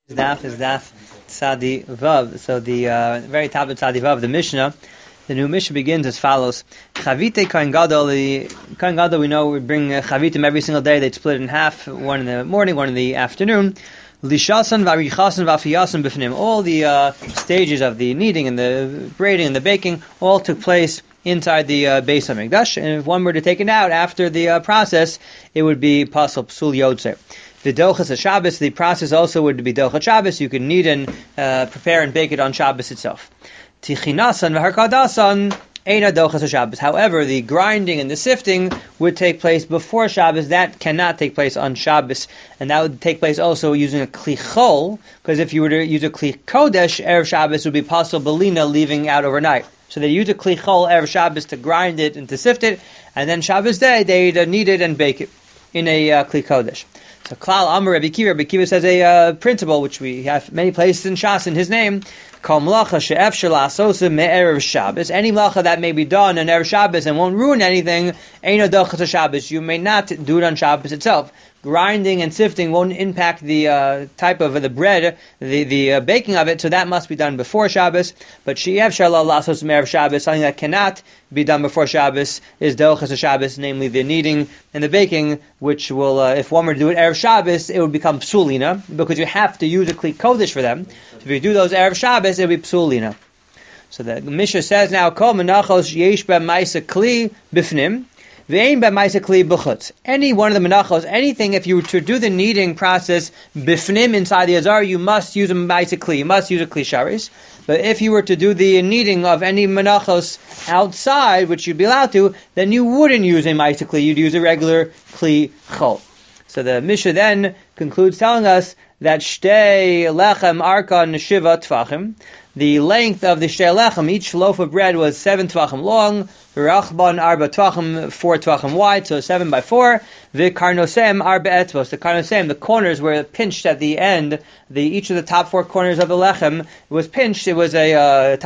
Daf is Daf Tzadi Vav. So the very top of Tzadi Vav, the Mishnah, the new Mishnah begins as follows: Chavite Kohen Gadol. The Kohen Gadol, we know, we bring chavitim every single day. They split it in half, one in the morning, one in the afternoon. Lishasan v'arichasan v'afiyasan b'fnim. All the stages of the kneading and the braiding and the baking all took place inside the Beis HaMikdash. And if one were to take it out after the process, it would be pasal psul yotzer. The dochas Shabbos, the process also would be dochas Shabbos. You can knead and prepare and bake it on Shabbos itself. Tichinasan v'harkadasan eina dochas Shabbos. However, the grinding and the sifting would take place before Shabbos. That cannot take place on Shabbos, and that would take place also using a kli chol. Because if you were to use a kli kodesh, erev Shabbos would be pasal belina, leaving out overnight. So they use a kli chol erev Shabbos to grind it and to sift it, and then Shabbos day they'd knead it and bake it in a kli kodesh. So Klal Amar Rabbi Kiva says a principle which we have many places in Shas in his name. Kol melacha she'efshar la'asosa me'erev Shabbos. Any melacha that may be done on erev Shabbos and won't ruin anything, eino dochas Shabbos. You may not do it on Shabbos itself. Grinding and sifting won't impact the type of the bread, the baking of it, so that must be done before Shabbos. But she'efshar la'asos me'erev Shabbos, something that cannot be done before Shabbos, is dochas Shabbos, namely the kneading and the baking, which will, if one were to do it erev Shabbos, it would become psulina, because you have to use a kli kodesh for them. So if you do those erev Shabbos, it would be psulina. So the Mishnah says now, kol menachos yesh b'maisa kli b'fnim, v'ein b'maisa kli b'chutz. Any one of the menachos, anything, if you were to do the kneading process b'fnim inside the azar, you must use a maisa kli, you must use a kli sharis. But if you were to do the kneading of any menachos outside, which you'd be allowed to, then you wouldn't use a maisa kli, you'd use a regular kli chol. So the Mishnah then concludes telling us that shtei lechem arkan shiva tvachim. The length of the shtei lechem, each loaf of bread, was 7 tvachim long, rachban arba tvachim, 4 tvachim wide, so 7 by 4. V'karnosem arba etvos. The karnosem, the corners were pinched at the end. Each of the top 4 corners of the lechem was pinched. It was a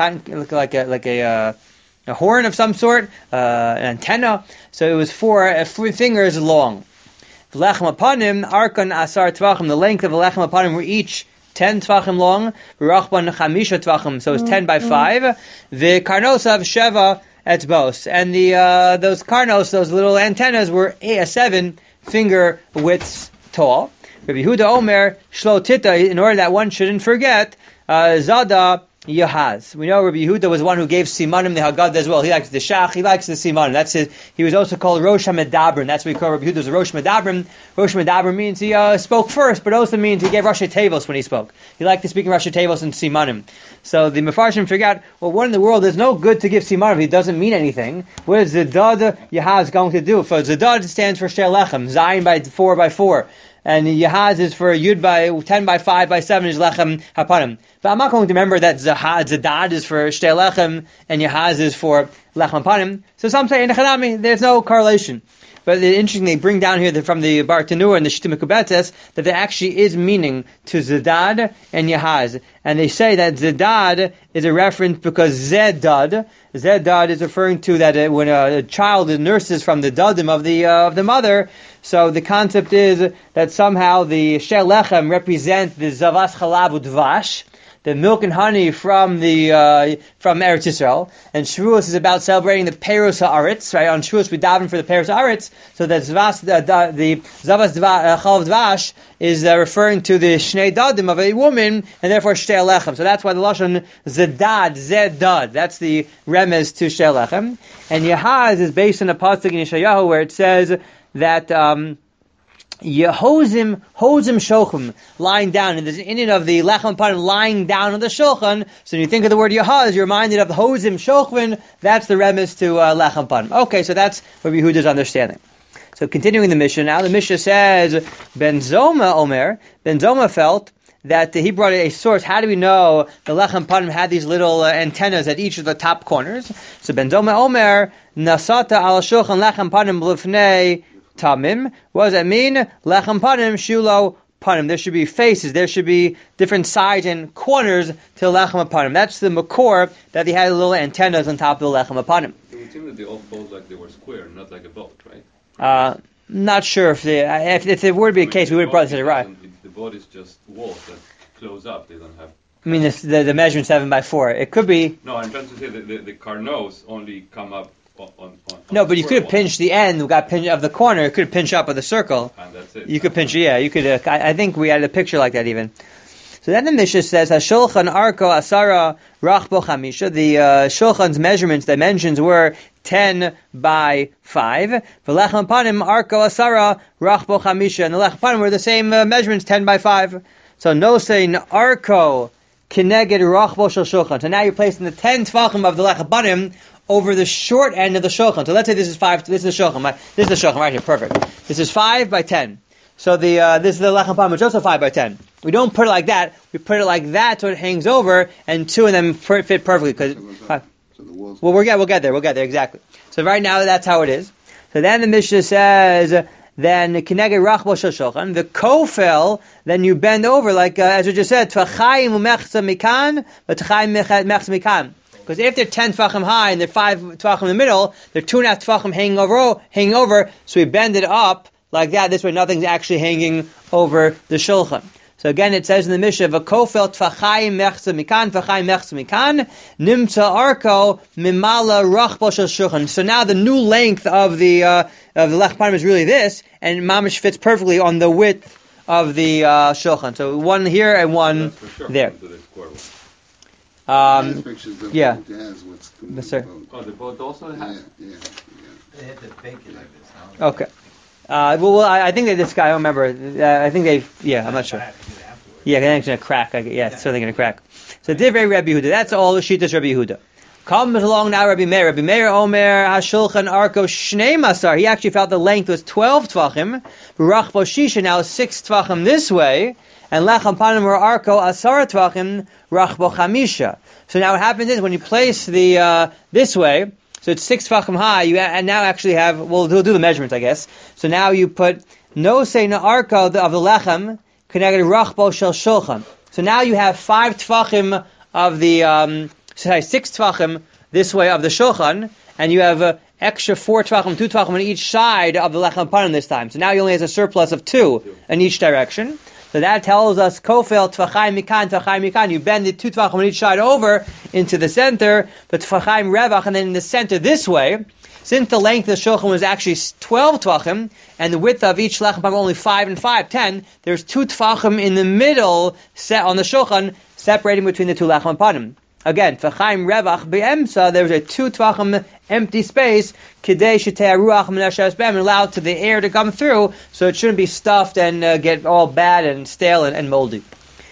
horn of some sort, an antenna. So it was 4 fingers long. V'lechem apanim arkan asar tvachim. The length of the lechem apanim were each 10 tvachim long. V'rachban chamisha tvachim. So it's 10 by 5. V'karnosav sheva etzbos. And those karnos, those little antennas, were 7 finger widths tall. Rabbi Yehuda Omer shlo tita, in order that one shouldn't forget, zada Yahaz. We know Rabbi Yehuda was one who gave Simanim the Haggadah as well. He likes the Shach, he likes the Simanim. That's his. He was also called Rosh HaMedabrim. That's what we call Rabbi Yehuda, the Rosh Medabrim. Rosh Medabrim means he spoke first, but also means he gave Rashi Tevos when he spoke. He liked to speak in Rashi Tevos and Simanim. So the Mefarshim figured out, well, what in the world, there's no good to give Simanim if he doesn't mean anything. What is Zedad Yahaz going to do? For Zedad stands for Shtei Lechem, Zayin by 4 by 4. And Yahaz is for Yud by 10 by 5 by 7 is Lechem Hapanim. But I'm not going to remember that Zadad is for Shtei Lechem and Yahaz is for Lechem Hapanim. So some say, in Echanami, there's no correlation. But interestingly, they bring down here from the Bartanur and the Shittim Kubetzes that there actually is meaning to Zadad and Yahaz. And they say that Zadad is a reference because Zedad is referring to that when a child nurses from the dadim of the mother. So the concept is that somehow the Shtei Lechem represent the Zavas Chalav Udvash, the milk and honey from from Eretz Yisrael, and Shavuos is about celebrating the Peros Haaretz. Right, on Shavuos we daven for the Peros Haaretz. So that the Zavas Chalav Dvash is referring to the Shnei Dadim of a woman, and therefore Shtei Lechem. So that's why the lashon Zedad. That's the remez to Shtei Lechem. And Yahaz is based on a pasuk in Yeshayahu where it says that Yehozim Shochem, lying down, and there's an inyan of the Lechem Panim lying down on the Shulchan. So when you think of the word Yehaz, you're reminded of Hozim Shochem. That's the remes to Lechem Panim. Okay, so that's what Yehuda's understanding. So continuing the Mishnah, now the Mishnah says, Ben Zoma felt that he brought a source. How do we know the Lechem Panim had these little antennas at each of the top corners? So Ben Zoma Omer, Nasata al Shulchan Lechem Panim Lefnei Tamim. What does that mean? Lechem Panim Shulo Panim. There should be faces. There should be different sides and corners to Lechem Panim. That's the makor that he had little antennas on top of the Lechem Panim. It would seem that they all fold like they were square, not like a boat, right? Not sure if there would be a case, we would have brought this to the right. The boat is just walls that close up. They don't have. I mean, the measurement 7x4. It could be. No, I'm trying to say that the carnos only come up on No, but you could have pinched the end. We got pinch of the corner. You could pinch up with the circle. And that's it. You could pinch. Yeah, you could. I think we had a picture like that even. So then the Mishnah says, "Hashulchan arko asara rachbo chamisha." The shulchan's measurements, dimensions were 10 by 5. V'lechem panim arko asara rachbo chamisha, and the lechem panim were the same measurements, 10 by 5. So no saying arko kineged rachbo shel shulchan. So now you're placing the 10 tvachim of the lechem panim over the short end of the shulchan. So let's say this is 5. This is the shulchan. This is the shulchan right here. Perfect. This is 5 by 10. So this is the lechem panim, which is also 5 by 10. We don't put it like that. We put it like that so it hangs over, and two of them fit perfectly. Well, we'll get there. Exactly. So right now that's how it is. So then the Mishnah says, then kineged rachbo shel shulchan, the kofel, then you bend over like as we just said, tvachayim umechza mikan, v'tachayim mechza mikan. Because if they're 10 tvachim high and they're 5 tvachim in the middle, they're 2.5 tvachim hanging over. So we bend it up like that. This way, nothing's actually hanging over the shulchan. So again, it says in the Mishnah, "V'kofel tfachayim mechza mikan, tfachayim mechza mikan, nimtza arko mimala rachbo shel shulchan." So now the new length of the lechem panim is really this, and mamish fits perfectly on the width of the shulchan. So one here and one there. Yeah. Yes, sir. Oh, the boat also has. Yeah. They have to bake it like this, huh? Okay. I think this guy, I don't remember. I think I'm not sure. Yeah, I think it's going to crack. It's certainly going to crack. So, Divrei Rabbi Yehuda. That's all the Shittas Rabbi Yehuda. Comes along now Rabbi Meir. Rabbi Meir Omer Hashulchan Arko Shnei Masar. He actually felt the length was 12 tvachim. Rachbo Shisha now is 6 tvachim this way. And Lechem Panim or Arko Asara tvachim Rachbo Chamisha. So now what happens is when you place the this way, so it's 6 tvachim high, and now actually have, we'll do the measurements, I guess. So now you put no say na arka of the lechem connected rachbo shel shulchan. So now you have 5 tvachim of the 6 tvachim this way of the shulchan, and you have extra 4 tvachim, 2 tvachim on each side of the lechem panim this time. So now you only have a surplus of 2 in each direction. So that tells us kofel tvachayim mikan. You bend the 2 tvachim on each side over into the center, but tvachayim revach, and then in the center this way. Since the length of the shulchan was actually 12 tvachim, and the width of each lechem panim only 5 and 5, 10, there's 2 tvachim in the middle set on the shulchan, separating between the 2 lechem panim. Again, tvachayim revach be'emsa, there's a 2 tvachim empty space, kidei shetei ruach menashes b'em, allowed to the air to come through, so it shouldn't be stuffed and get all bad and stale and moldy.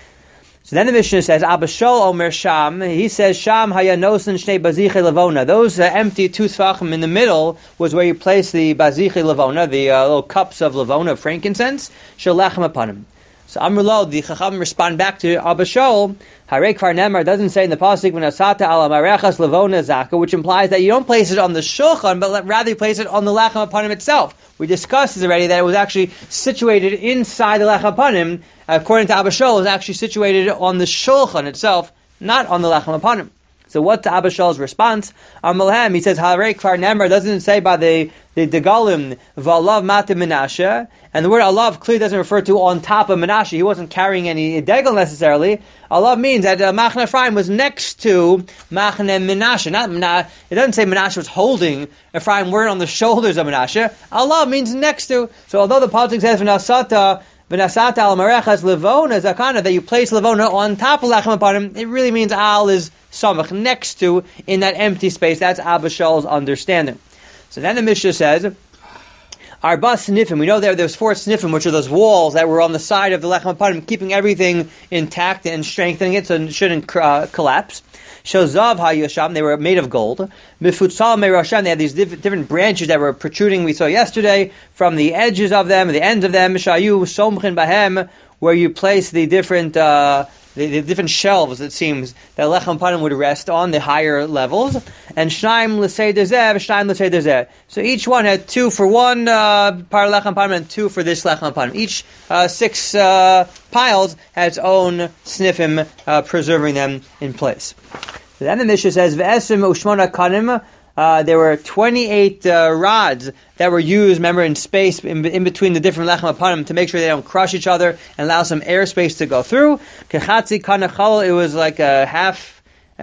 So then the Mishnah says, Abba Shol Omer Sham, he says, Sham hayanosin shnei baziche levona. Those empty 2 tvachim in the middle was where you place the baziche levona, the little cups of levona, of frankincense, shalachem upon him. So Amrullah, the Chacham respond back to Abba Shol, Harei Kvar Nemar doesn't say in the pasuk v'nasata ala marechas levona zaka, which implies that you don't place it on the shulchan, but rather you place it on the lechem panim itself. We discussed this already, that it was actually situated inside the lechem panim. According to Abba Shol, it was actually situated on the shulchan itself, not on the lechem panim. So what's Abba Shol's response? Amalhem, he says, Harei Kvar Nemar doesn't say by the Galim, V'alav Mata Menashe, and the word alav clearly doesn't refer to on top of Menashe. He wasn't carrying any degel necessarily. Alav means that Machne Ephraim was next to Machne Menashe. It doesn't say Menashe was holding Ephraim, weren't on the shoulders of Menashe. Alav means next to. So although the pasuk says V'nasata al marechas levona zakana, that you place levona on top of lechem panim, it really means al is samach, next to, in that empty space. That's Abba Shol's understanding. So then the Mishnah says, Arba snifim. We know there's 4 snifim, which are those walls that were on the side of the lechem panim, keeping everything intact and strengthening it so it shouldn't collapse. Shozav hayasham, they were made of gold. Mifutsal meirasham, they had these different branches that were protruding, we saw yesterday, from the edges of them, the ends of them. Shayu somchin bahem, where you place the different different shelves, it seems, that lechem panim would rest on, the higher levels. And shnaim l'sei dezeh, shnaim l'sei dezeh. So each one had 2 for one part of lechem panim and 2 for this lechem panim. Each 6 piles had its own snifim, preserving them in place. So then the Mishnah says, V'esim u'shmona kanim there were 28 rods that were used, remember, in space in between the different lechem apanim to make sure they don't crush each other and allow some airspace to go through. Kechatzi kanachal, it was like a half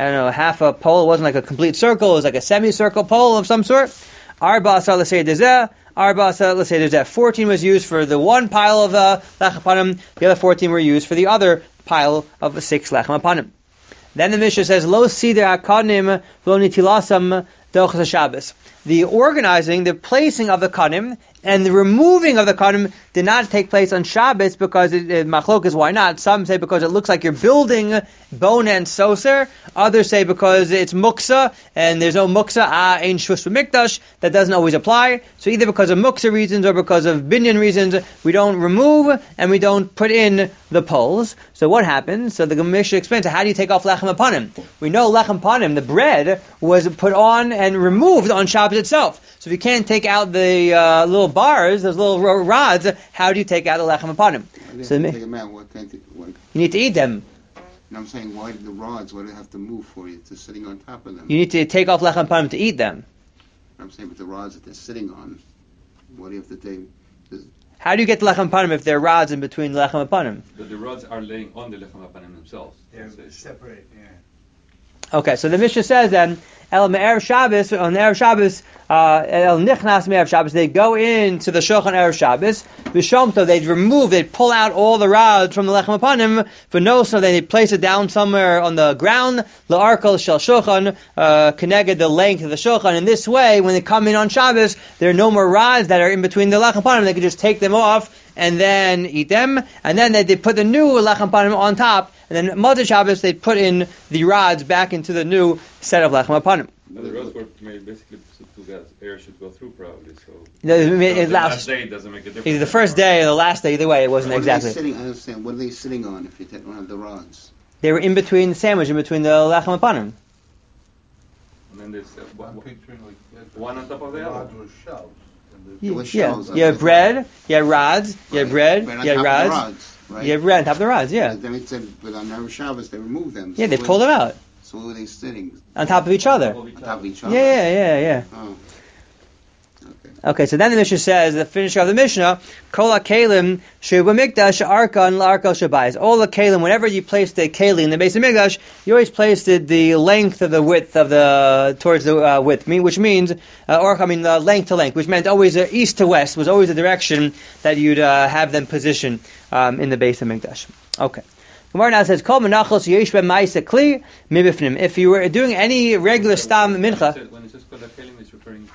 a pole. It wasn't like a complete circle. It was like a semicircle pole of some sort. Arba asar l'sei dezeh. Arba asar l'sei dezeh. 14 was used for the one pile of lechem apanim. The other 14 were used for the other pile of 6 lechem apanim. Then the Mishnah says, Lo sider hakanim v'lo nitilasam dochas Shabbos. The organizing, the placing of the kanim, and the removing of the kanim did not take place on Shabbos because machlok is why not. Some say because it looks like you're building bone and soser. Others say because it's muksa and there's no muksa, ein shush mikdash. That doesn't always apply. So either because of muksa reasons or because of binyan reasons, we don't remove and we don't put in the poles. So what happens? So the Mishnah explains, how do you take off lechem apanim? We know lechem apanim, the bread, was put on and removed on Shabbos itself. So if you can't take out the little bars, those little rods, how do you take out the lechem apanim? So take them out. You need to eat them. And I'm saying, why did the rods? Why do they have to move for you? They're sitting on top of them. You need to take off lechem apanim to eat them. I'm saying, but the rods that they're sitting on, what do you have to take? How do you get the lechem apanim if there are rods in between the lechem apanim? But the rods are laying on the lechem apanim themselves. They're separate, yeah. Okay, so the Mishnah says then, El Me'erev Shabbos, on the Erev Shabbos, El Nichnas Me'erev Shabbos, they go into the Shulchan Erev Shabbos, V'shomto, they'd pull out all the rods from the Lechem Apanim, V'noso, they'd place it down somewhere on the ground, L'arkal Shel Shulchan, connected the length of the Shulchan. In this way, when they come in on Shabbos, there are no more rods that are in between the Lechem Apanim, they can just take them off and then eat them, and then they put the new lechem apanim on top, and then Motzei Shabbos they put in the rods back into the new set of lechem apanim. The rods were made basically so that air should go through probably. So the last day doesn't make a difference. Either the first day or the last day, either way, it wasn't exactly. I understand. What are they sitting on if you don't have the rods? They were in between the sandwich, in between the lechem apanim. And then there's one on top of the other. You have bread, you have rods, you have bread, you have rods, you have bread on top of the rods, yeah. Then it said, but on Erev Shabbos they remove them. Yeah, they pull them out. So where are they sitting? On top of each other. On top of each other? Yeah. Oh. Okay, so then the Mishnah says, the finisher of the Mishnah, Kol HaKelim She'u Mikdash Arkan L'Arkal Shabayis. All the Kelim, whenever you place the Keli in the base of Mikdash, you always placed it the length of the width of towards the width, which means, length to length, which meant always east to west, was always the direction that you'd have them positioned in the base of Mikdash. Okay. Gemara now says, Kol Menachos Yesh Ben Ma'aseh Kli Mibifnim. If you were doing any regular Stam Mincha, when it says Kol HaKelim, it's referring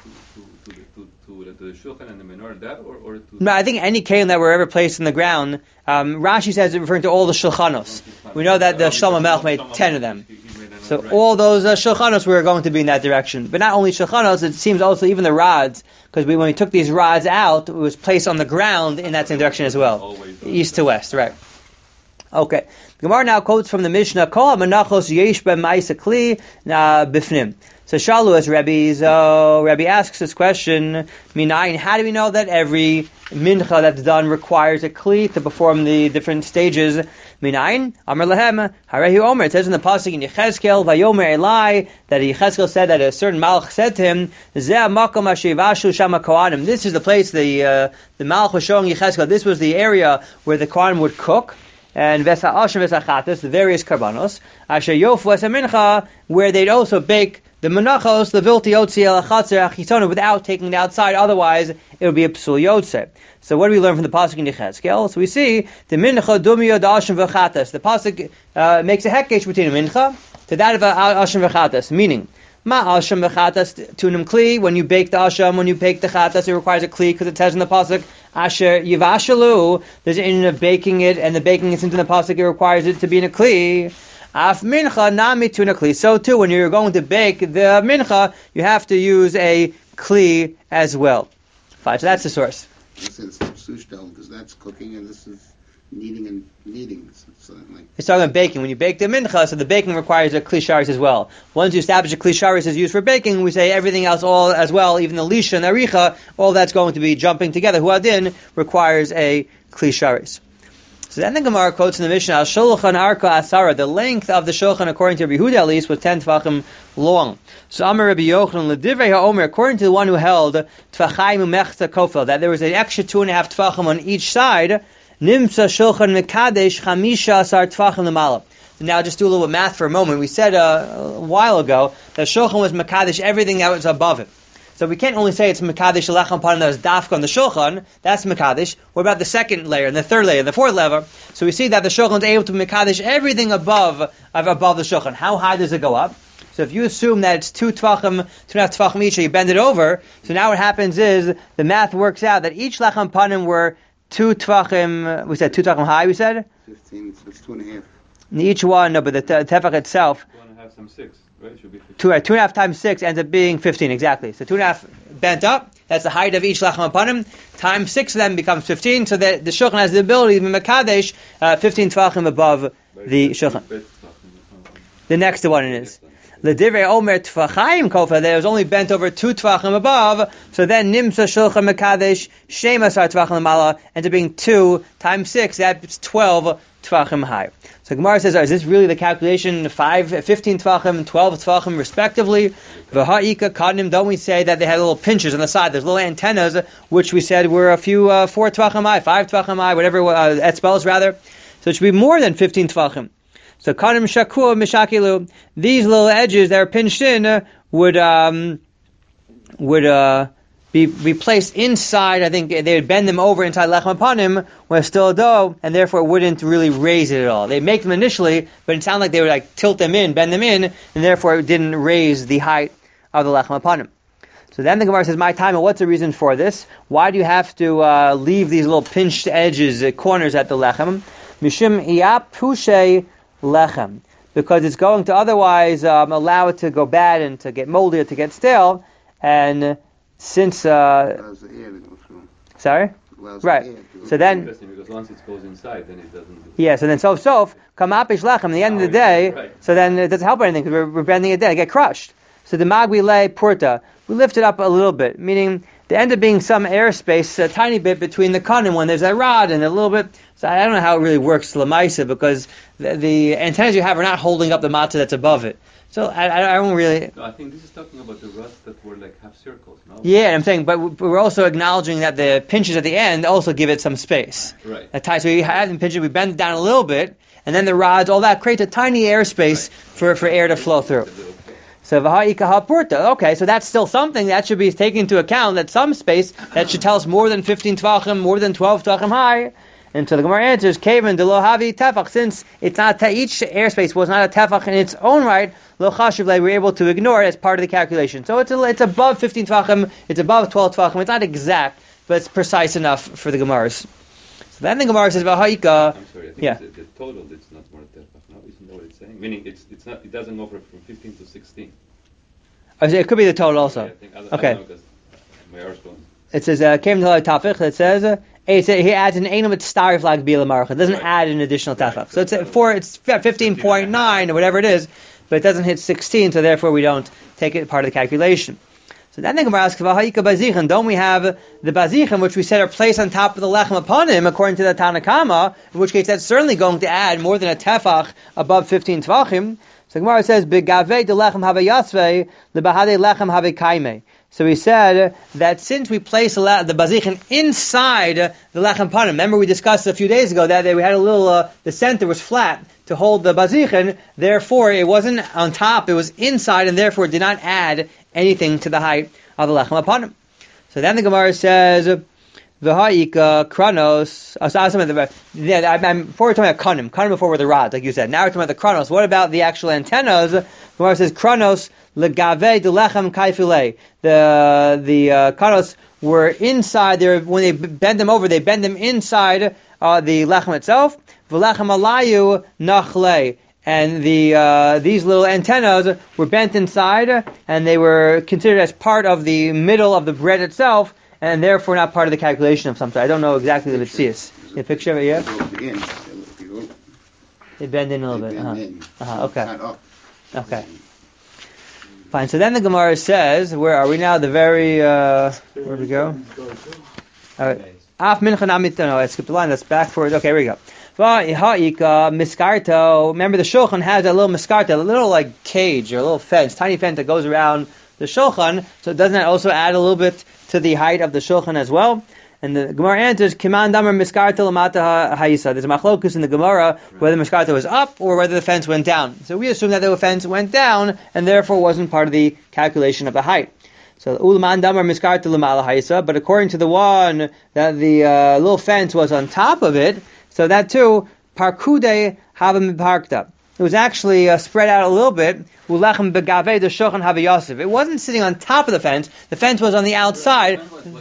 to the shulchan and the menorah, that or to... No, I think any kelim that were ever placed in the ground. Rashi says it's referring to all the shulchanos. We know that the Shlomo Melech made 10 of them. So all those shulchanos were going to be in that direction. But not only shulchanos, it seems also even the rods, because when we took these rods out, it was placed on the ground in that same direction as well. East to west, right. Okay. The Gemara now quotes from the Mishnah, Kol Menachos Yesh Ben Ma'aseh Kli Bifnim. So Shalu as Rabbi asks this question, Minayin, how do we know that every mincha that's done requires a kli to perform the different stages? Minayin, Amar Lahem, Harehi Omer, it says in the pasuk in Yechezkel, Vayomer Elai, that Yechezkel said that a certain Malach said to him, Zeh makom ashivashu shama kohanim. This is the place, the Malach was showing Yechezkel, this was the area where the kohanim would cook. And Vesa Asham Vesa Chatas, the various karbanos, Asher Yof Vesa Mincha, where they'd also bake the menachos, the vilti yotzi el achatzer achitonu, without taking it outside, otherwise it would be a psul yotze. So what do we learn from the pasuk in Yechezkel? So we see the mincha dumio da'ashim v'chatas. The pasuk makes a hekesh between a mincha to that of ashim v'chatas, meaning ma asham v'chatas tunim kli. When you bake the asham, when you bake the chatas, it requires a kli because it says in the pasuk asher yivashalu. There's an in of baking it, and the baking is into the pasuk. It requires it to be in a kli. Af mincha nami tuna kli. So too, when you're going to bake the mincha, you have to use a kli as well. Fine. So that's the source. This is sushtel because that's cooking, and this is kneading and kneading. It's talking about baking. When you bake the mincha, so the baking requires a kli sharis as well. Once you establish a kli sharis is used for baking, we say everything else all as well, even the lisha and aricha, all that's going to be jumping together. Huadin requires a kli sharis. So then the Gemara quotes in the Mishnah, Shulchan Arka Asara, the length of the Shulchan, according to Rabbi Yehuda at least, was 10 Tvachim long. So Amar Rabbi Yochanan, L'divrei HaOmer, according to the one who held Tvachayim Umechta Kofel, that there was an extra 2.5 Tvachim on each side, Nimtza Shulchan Mekadesh Chamisha Asar Tvachim L'mala. Now just do a little bit of math for a moment. We said a while ago that Shulchan was Mekadesh everything that was above it. So we can't only say it's Mekadesh Lechem Panim that was Dafka on the Shulchan, that's Mekadesh. What about the second layer, and the third layer, and the fourth level? So we see that the Shulchan is able to Mekadesh everything above the Shulchan. How high does it go up? So if you assume that it's 2.5 Tvachim each, so you bend it over, so now what happens is, the math works out that each Lechem Panim were 2 Tvachim, we said 2 Tvachim high, we said? 15, so it's 2.5. Each one, no, but the Tefach itself, 2.5 times 6, right? Should be 15. 2.5 times 6 ends up being 15, exactly. So 2.5 bent up, that's the height of each Lechem Panim, times 6 of them becomes 15, so that the Shulchan has the ability to be Mekadesh 15 Tvachim above the Shulchan. The next one is L'divrei Omer Tfachayim Kofa, that it was only bent over 2 Tvachim above, so then Nimsa Shulchan Mekadesh Shema Sar Tvachim L'mala, ends up being 2 times 6, that's 12 Tvachim high. So Gemara says, is this really the calculation? 15 Tvachim, 12 Tvachim respectively? V'ha'ika Kadnim, don't we say that they had little pinches on the side, there's little antennas, which we said were a few 4 Tvachim high, 5 Tvachim high, whatever, etzbels rather. So it should be more than 15 Tvachim. So Kadnim Shakua Mishakilu, these little edges that are pinched in would be placed inside. I think they would bend them over inside Lechem Panim when it's still a dough, and therefore it wouldn't really raise it at all. They make them initially, but it sounded like they would like tilt them in, bend them in, and therefore it didn't raise the height of the Lechem Panim. So then the Gemara says, my time, what's the reason for this? Why do you have to leave these little pinched edges, corners at the Lechem? Mishim Iyap Pushe Lechem. Because it's going to otherwise allow it to go bad and to get moldy or to get stale, and since sorry, right. So then, because once it goes inside, then it doesn't. Yeah. So then, sof kamapish lechem. At the end of the day, right. So then it doesn't help anything because we're bending it down. It get crushed. So the magwi lay purta, we lift it up a little bit, meaning there end up being some airspace, a tiny bit between the kanim when there's a rod and a little bit. So I don't know how it really works lamaisa because the antennas you have are not holding up the matzah that's above it. So I don't really. No, I think this is talking about the rods that were like half circles, no? Yeah, I'm saying, but we're also acknowledging that the pinches at the end also give it some space. Right. So you have the pinches, we bend it down a little bit, and then the rods, all that creates a tiny airspace for air to flow through. So v'ha'ika ha'purta. Okay, so that's still something that should be taken into account. That some space that should tell us more than 15 tvachim, more than 12 tvachim high. And so the Gemara answers, Kavan de lo havi tefach, since it's not each airspace was not a tefach in its own right, lo chashuv le, we're able to ignore it as part of the calculation. So it's above 15 tvachim, it's above 12 tvachim, it's not exact, but it's precise enough for the Gemaras. So then the Gemara says, v'ha'ika. I'm sorry, I think yeah. the total it's not more than tefach. No, isn't that what it's saying? Meaning it's not, it doesn't go from 15 to 16. Oh, so it could be the total also. Yeah, I don't okay. know, because my arse don't. It says, came to the tafich, it says, he adds an einam at star flag bila marach. It doesn't add an additional tefach. So it's 15.9 or whatever it is, but it doesn't hit 16, so therefore we don't take it part of the calculation. So then the Gemara asks, don't we have the bazichan, which we said are placed on top of the lechem upon him, according to the Tanakama, in which case that's certainly going to add more than a tefach above 15 tvachim. So the Gemara says, Begavei de lechem have yasvei, the bahade lechem have kaime. So we said that since we place the bazichan inside the lechem panim, remember we discussed a few days ago that we had a little, the center was flat to hold the bazichan, therefore it wasn't on top, it was inside, and therefore it did not add anything to the height of the lechem panim. So then the Gemara says, V'ha'ika kranos. Before we're talking about kanim before were the rods, like you said. Now we're talking about the kranos. What about the actual antennas? The Gemara says kranos legave de lechem kaifile. The kranos were inside. When they bend them over, they bend them inside the lechem itself. V'lechem alayu nachle. And these little antennas were bent inside, and they were considered as part of the middle of the bread itself, and therefore not part of the calculation of something. I don't know exactly the Vitzias. The picture of it, yeah? They bend in a little bit. Okay. Okay. Fine. So then the Gemara says, where are we now? The very, where do we go? Alright. Af mincha namit, no, I skipped the line, that's back forward. Okay, here we go. Miskarto. Remember, the shulchan has a little miskarto, a little like cage or a little fence, tiny fence that goes around the shulchan. So doesn't that also add a little bit to the height of the shulchan as well? And the Gemara answers, Kiman Damar Miskarto Lamata Hayisa. There's a machlokus in the Gemara whether the Miskarto was up or whether the fence went down. So we assume that the fence went down and therefore wasn't part of the calculation of the height. So Ulaman Damar Miskarto Lamala Hayisa, but according to the one that the little fence was on top of it, so that too, Parkude Havim Parkta. It was actually spread out a little bit. Ulechem begave the shochan haviyasiv. It wasn't sitting on top of the fence. The fence was on the outside.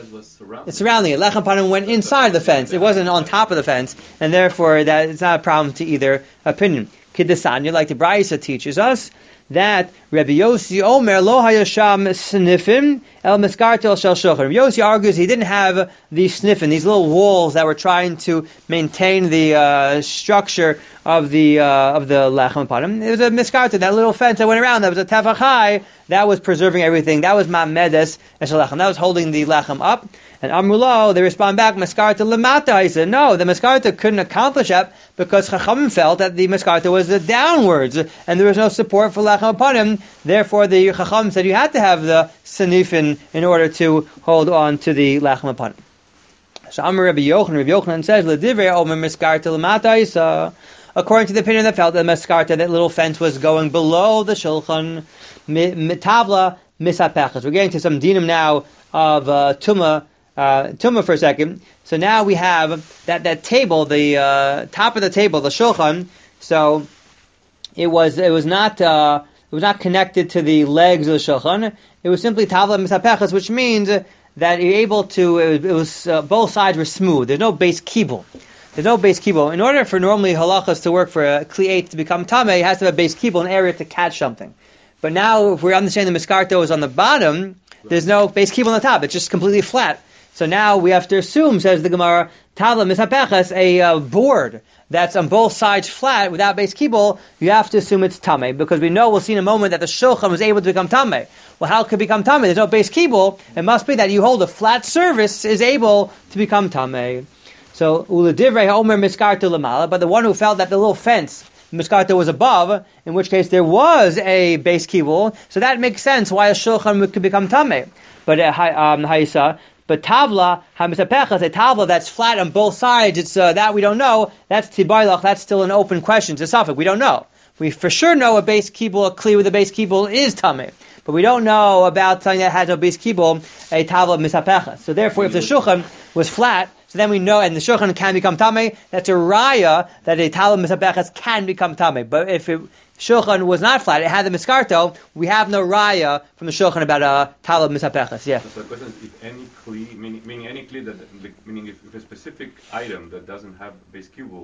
It's surrounding it. Lechem panim went inside the fence. It wasn't on top of the fence, and therefore that it's not a problem to either opinion. Kiddesanya, like the Brisa teaches us, that Rabbi Yossi Omer lo hayasham snifim el miskartel shel shochan. Rabbi Yossi argues he didn't have these sniffin, these little walls that were trying to maintain the structure of the lechem panim. It was a miskartel, that little fence that went around. That was a tefachai that was preserving everything. That was ma'medes eshel lechem. That was holding the lechem up. And Amrulo, they respond back, Maskarta lemata. He said, no, the Maskarta couldn't accomplish that because Chachamim felt that the Maskarta was downwards, and there was no support for Lechem upon him. Therefore, the Chachamim said you had to have the Sanifin in order to hold on to the Lechem upon him. So Amr Rabbi Yochanan says, L'divrei omer Maskarta lemata. According to the opinion that felt that Maskarta, that little fence was going below the Shulchan, Mitavla misapechas. We're getting to some dinim now of Tumah for a second. So now we have that table, the top of the table, the shulchan. So it was not connected to the legs of the shulchan. It was simply tavla misapechas, which means that you're able to. It was both sides were smooth. There's no base kibul. There's no base kibul. In order for normally halachas to work for a kli'et to become tameh, it has to have a base kibul, an area to catch something. But now, if we understand the miskarto is on the bottom, there's no base kibul on the top. It's just completely flat. So now we have to assume, says the Gemara, tavla misapechas, a board that's on both sides flat without base kibul, you have to assume it's tameh, because we know, we'll see in a moment, that the shulchan was able to become tameh. Well, how could it become tameh? There's no base kibul. It must be that you hold a flat surface is able to become tameh. So uladivrei omer miskarto lamala, but the one who felt that the little fence miskarto was above, in which case there was a base kibul, so that makes sense why a shulchan could become tameh. But Haisa. But tavla, hamisapechas, a tavla that's flat on both sides, it's that we don't know. That's tibaylach. That's still an open question. It's a suffix. We don't know. We for sure know a base kibul, a kli with a base kibul is tameh, but we don't know about something that has no base kibul, a tavla misapechas. So therefore, if the shulchan was flat, so then we know, and the shulchan can become tameh. That's a raya that a tavla misapechas can become tameh. But if it shulchan was not flat, it had the miskarto, we have no raya from the shulchan about a tavla misapechas. Yeah. So the question is, if any kli, meaning any kli meaning if a specific item that doesn't have base kibul,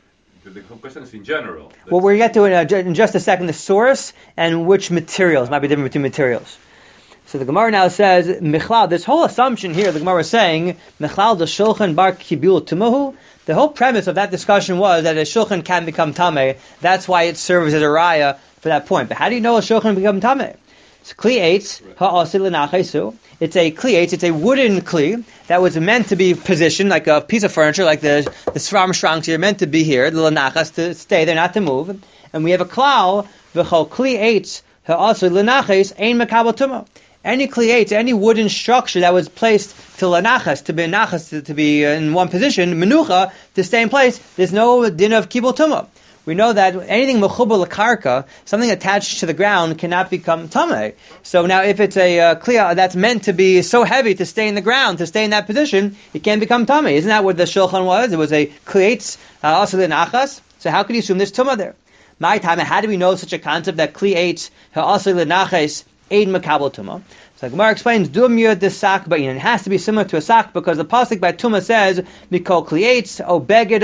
the question is in general. Well, we'll get to it in just a second, the source and which materials might be different between materials. So the Gemara now says, Michlal, this whole assumption here, the Gemara is saying, Michlal the shulchan bar kibul tumuhu. The whole premise of that discussion was that a shulchan can become tameh. That's why it serves as a raya for that point. But how do you know a shulchan become tameh? It's kli eitz ha'asil l'nachesu. It's a kli eitz. It's a wooden kli that was meant to be positioned like a piece of furniture, like the sram shranks here, meant to be here, the l'nachas, to stay there, not to move. And we have a klal v'chol kli eitz ha'asil l'naches ein mekabel tumah. Any kliyetz, any wooden structure that was placed to lanachas, to be nachas, to be in one position, menucha, to stay in place, there's no din of kibul tumah. We know that anything mechubal lakarka, something attached to the ground, cannot become tameh. So now, if it's a kliya that's meant to be so heavy to stay in the ground, to stay in that position, it can become tameh. Isn't that what the shulchan was? It was a kliyetz, also the nachas. So how could you assume there's tumah there? My time, how do we know such a concept that kliyetz, also the nachas, Eid Makabel Tumah. So Gemara explains, Dumya de sak ba'in. It has to be similar to a sak because the pasuk by Tumah says, Mikol klietz, o beged,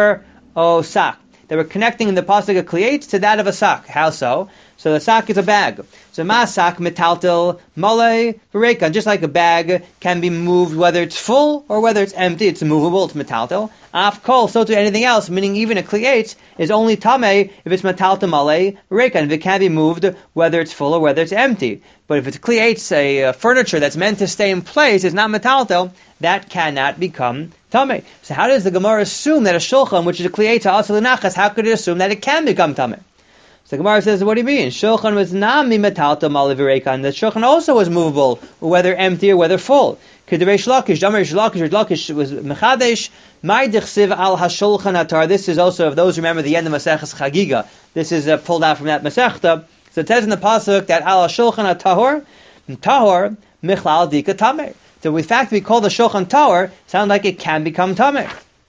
o sak. They were connecting the pasuk of klietz to that of a sak. How so? So the sak is a bag. So ma sak metaltel male v'rekan. Just like a bag can be moved whether it's full or whether it's empty. It's movable, it's metaltel. Af kol, so to anything else, meaning even a klietz is only tameh if it's metaltel male v'rekan. If it can be moved whether it's full or whether it's empty. But if it's klietz, a furniture that's meant to stay in place, is not metaltel, that cannot become tamei. So how does the Gemara assume that a shulchan, which is a kliyei ta'asel l'nachas, how could it assume that it can become tamei? So the Gemara says, what do you mean? Shulchan was nami metalta malavirekan. The shulchan also was movable, whether empty or whether full. Kedreish Lakish, Damar Lakish was mechadesh. My dichsiv al hashulchan atar. This is also, of those who remember the end of Maseches Chagiga. This is pulled out from that Masechta. So it says in the pasuk that al hashulchan atahor, tahor michlal dika tamei. So the fact we call the shulchan tahor sounds like it can become tamei.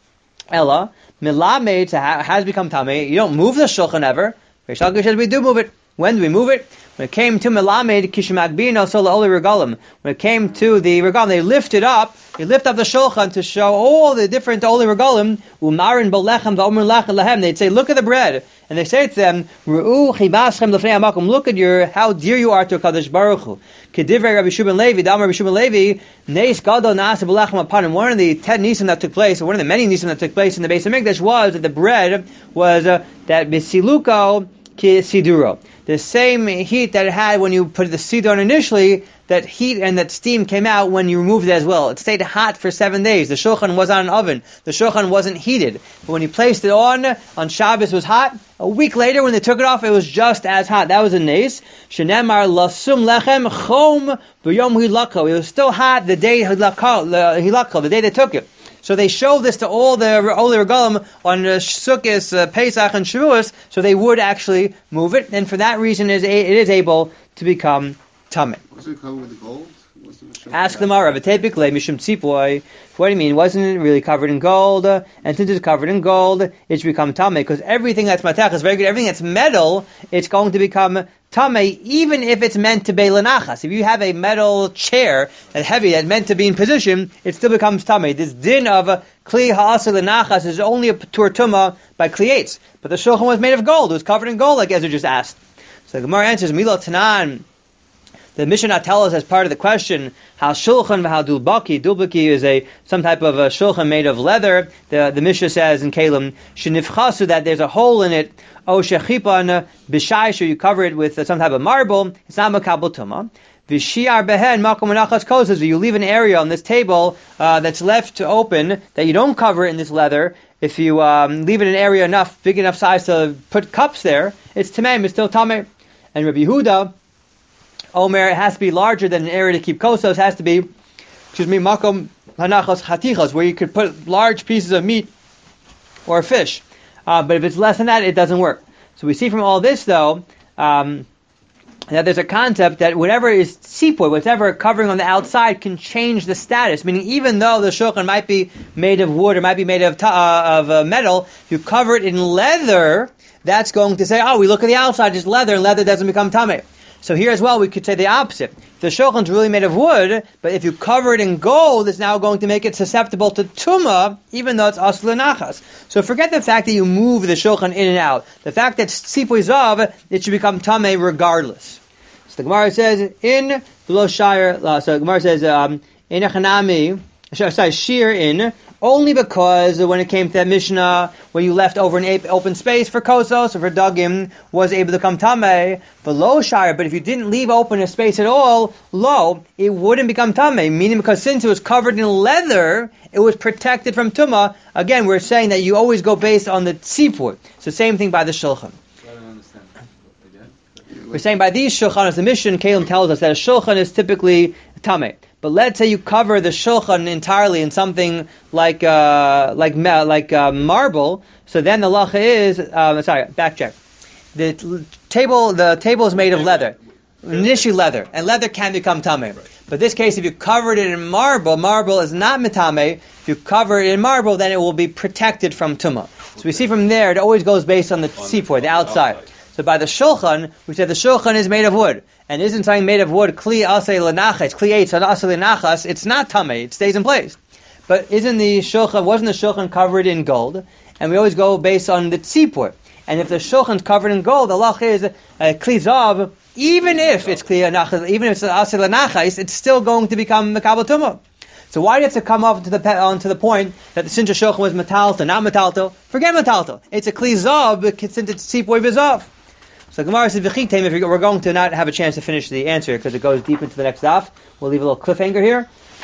Ella milamed has become tamei. You don't move the shulchan ever. Reish Lakish says we do move it. When do we move it? When it came to Melamed Kishmagbino Sola Oli Regalim. When it came to the Regalim, they lift up the shulchan to show all the different Oli Regalim. Umarin Belechem V'Omer Lechem Lahem. They'd say, look at the bread, and they say to them, Ru'u Chibaschem Lefnei Hamakom. Look at how dear you are to Kadosh Baruch Hu. Kedivrei Rabbi Shimon Levi, Damar Rabbi Shimon Levi, Neis Gadol Nasa Belechem Apanim. One of the 10 nisim that took place, or one of the many nisim that took place in the Beis Hamikdash was that the bread was that Bisiluko Ki Siduro. The same heat that it had when you put the seed on initially, that heat and that steam came out when you removed it as well. It stayed hot for 7 days. The shulchan was on an oven. The shulchan wasn't heated. But when you placed it on Shabbos it was hot. A week later when they took it off, it was just as hot. That was a nes. Shenemar lasum lechem chom b'yom hilako. It was still hot the day hilako, the day they took it. So they showed this to all the Oli Regalim on Sukkot, Pesach, and Shavuos, so they would actually move it, and for that reason it is able to become tamei. Was it covered with gold? Ask the Mara, typically, Mishum Tzipoi, what do you mean? Wasn't it really covered in gold? And since it's covered in gold, it should become tamei, because everything that's matach is very good. Everything that's metal, it's going to become tamei, even if it's meant to be lenachas. If you have a metal chair that's heavy, that's meant to be in position, it still becomes tamei. This din of kli ha'asel lenachas is only a turtuma by kliyates. But the shulchan was made of gold. It was covered in gold, like Ezra just asked. So the Gemara answers, Milo Tanan. The Mishnah tells us as part of the question, how shulchan v'hal dulbaki. Dulbaki is some type of a shulchan made of leather. The Mishnah says in Kalim, shenifchasu, that there's a hole in it. O shechipan b'shaish, you cover it with some type of marble. It's not makabel tuma. V'shiar behen makom menachas kozes. You leave an area on this table that's left open that you don't cover it in this leather. If you leave it in an area big enough size to put cups there, it's tamei. It's still tamei. And Rabbi Yehuda Omer, it has to be larger than an area to keep kosos. It has to be, makom hanachos chatichos, where you could put large pieces of meat or fish. But if it's less than that, it doesn't work. So we see from all this, though, that there's a concept that whatever is tzipor, whatever covering on the outside, can change the status. Meaning, even though the shulchan might be made of wood or might be made of metal, if you cover it in leather, that's going to say, we look at the outside, it's leather, and leather doesn't become tamei. So here as well, we could say the opposite. The shulchan's really made of wood, but if you cover it in gold, it's now going to make it susceptible to tumah, even though it's asl nachas. So forget the fact that you move the shulchan in and out. The fact that tzipui zav, it should become tamei regardless. So the Gemara says, in below shire, so the Gemara says, in echanami, shear in, only because when it came to that Mishnah, when you left over an open space for kosos or for dugim, was able to come tamei, below shire. But if you didn't leave open a space at all, it wouldn't become tamei. Meaning, because since it was covered in leather, it was protected from tumah. Again, we're saying that you always go based on the tzipur. So same thing by the shulchan. I don't understand. Again? We're saying by these shulchanos, the Mishnah Kalim tells us that a shulchan is typically tamei. But let's say you cover the shulchan entirely in something like marble. So then the lacha is backcheck. The table is made of leather, initially leather, and leather can become tamei. Right. But in this case, if you covered it in marble is not metamei. If you cover it in marble, then it will be protected from tumah. So we see from there, it always goes based on the tzipor, the outside. So by the shulchan, we said the shulchan is made of wood. And isn't something made of wood, kli asay lenachas, kli eitz asay lenachas, it's not tamei, it stays in place. But wasn't the shulchan covered in gold? And we always go based on the tzipor. And if the shulchan's covered in gold, the lach is kli zav, even if it's kli lenachas, even if it's asay lenachas, it's still going to become mekabel tumah. So why do you have to come up onto the point that the since the shulchan was metalto, not metalto? Forget metalto. It's a kli zav, since it's tzipor v'zav. So Gemara says, we're going to not have a chance to finish the answer because it goes deep into the next daf. We'll leave a little cliffhanger here.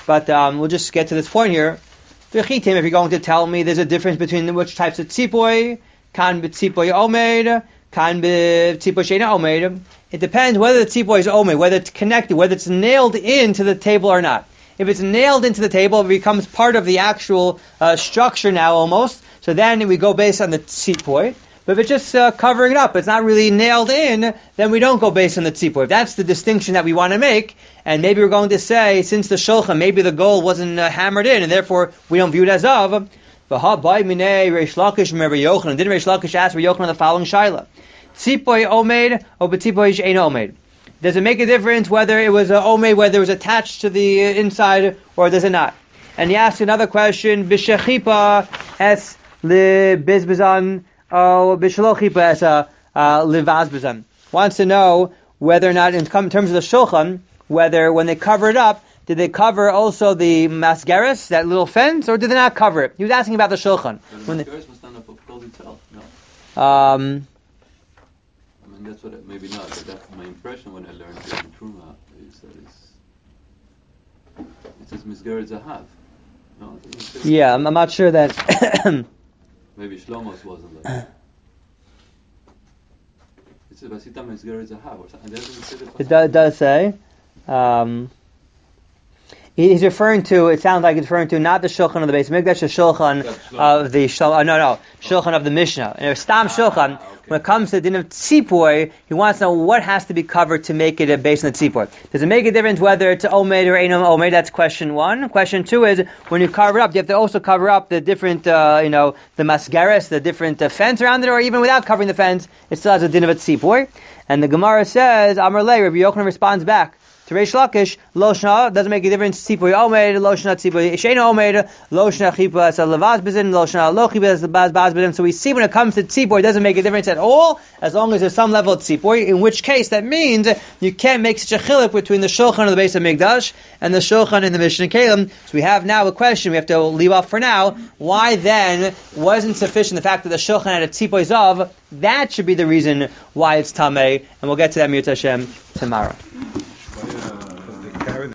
But we'll just get to this point here. If you're going to tell me there's a difference between which types of tzipoi, kan b'tzipoi omeid, kan b'tzipoi sheina omeid. It depends whether the tzipoi is omeid, whether it's connected, whether it's nailed into the table or not. If it's nailed into the table, it becomes part of the actual structure now almost. So then we go based on the tzipoi. But if it's just covering it up, it's not really nailed in, then we don't go based on the tzipoi. If that's the distinction that we want to make, and maybe we're going to say, since the shulchan, maybe the gold wasn't hammered in, and therefore we don't view it as of. Didn't Reish Lakish ask Rabbi Yochanan the following shaila? Tzipoi omeid or b'tzipoi she'ein omeid? Does it make a difference whether it was omeid, whether it was attached to the inside, or does it not? And he asked another question, b'shechipa es libizbizan bishlochipa es livazbizan. Wants to know whether or not, in terms of the shulchan, whether when they cover it up, did they cover also the masgeris, that little fence, or did they not cover it? He was asking about the shulchan. The masgeris was done up of gold itself, no? I mean, that's what, maybe not, but that's my impression when I learned it in Truma, is that it says Misgeret Zahav. No? Yeah, I'm not sure that... Maybe Shlomo's wasn't like that. It says Vasita Misgeret Zahav, or something. It does say. He's referring to, it sounds like he's referring to not the Shulchan of the Beis Mikdash, the Shulchan of the Shulchan of the Mishnah. And if Stam Shulchan, when it comes to the din of tzipoi, he wants to know what has to be covered to make it based on the tzipoi. Does it make a difference whether it's omeid or ain't omeid? That's question one. Question two is, when you cover it up, you have to also cover up the different, the masgeris, the different fence around it, or even without covering the fence, it still has a din of a tzipoi. And the Gemara says, Amar Lei, Rabbi Yochanan responds back to Reish Lakish, Loshna doesn't make a difference. Tzipoi omeid, Loshna tzipoi sheina omeid, Loshna chipa as a levaz bezin, Loshna lo chipa as a baz bezin. So we see when it comes to tzipoi, it doesn't make a difference at all, as long as there's some level of tzipoi. In which case, that means you can't make such a chiluk between the shulchan of the Beis Hamikdash and the shulchan in the Mishnah Kalim. So we have now a question we have to leave off for now. Why then wasn't sufficient the fact that the shulchan had a tzipoi zav? That should be the reason why it's tamei, and we'll get to that Mir Hashem tomorrow.